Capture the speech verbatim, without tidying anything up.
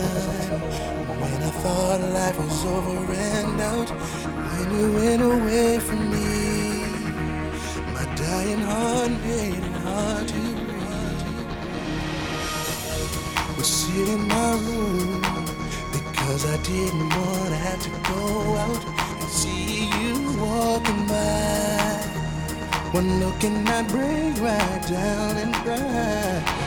when I thought life was over and out. When you went away from me, my dying heart made it hard to breathe. Was sitting in my room because I didn't want to have to go out and see you walking by. One look and I'd break right down and cry.